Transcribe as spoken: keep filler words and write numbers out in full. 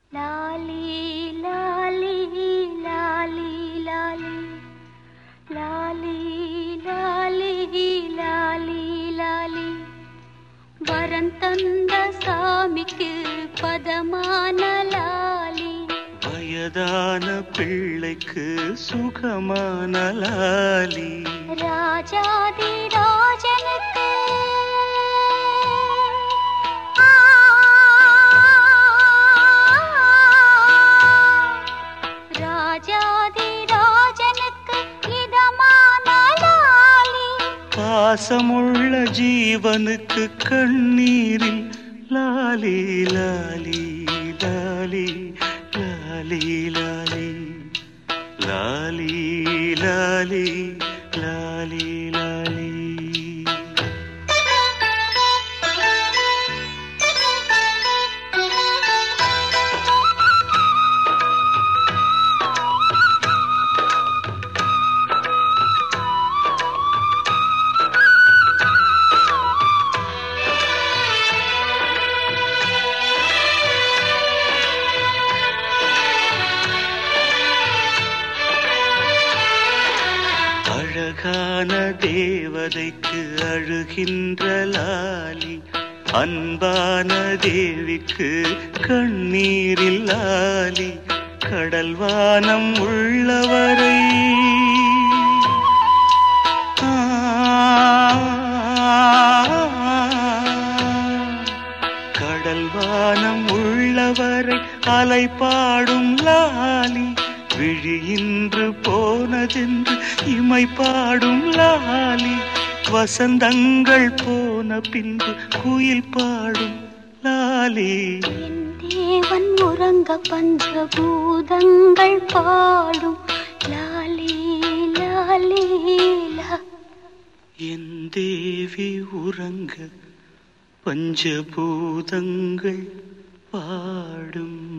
லாலி லாலி லாலி லாலி லாலி லாலி லாலி லாலி வரன் தந்த சாமிக்கு பதமான லாலி வயதான பிள்ளைக்கு சுகமான லாலி ராஜாதி ராஜனுக்கு ராஜாதி ராஜனுக்கு இதமான லாலி பாசமுள்ள ஜீவனுக்கு கண்ணீரில் லாலி லாலி லாலி லாலி லாலி லாலி லாலி லாலி லாலி அழகான தேவதைக்கு அழுகின்ற லாலி அன்பான தேவிக்கு கண்ணீரில் லாலி கடல்வானம் உள்ளவரை கடல்வானம் உள்ளவரை அலைபாடும் லாலி விழியின்று போனதென்று இமை பாடும் லாலி வசந்தங்கள் போன பின்பு குயில் பாடும் லாலி என் தேவன் உறங்க பஞ்சபூதங்கள் பாடும் லாலி லாலி லா என் தேவி உறங்க பஞ்சபூதங்கள் பாடும்.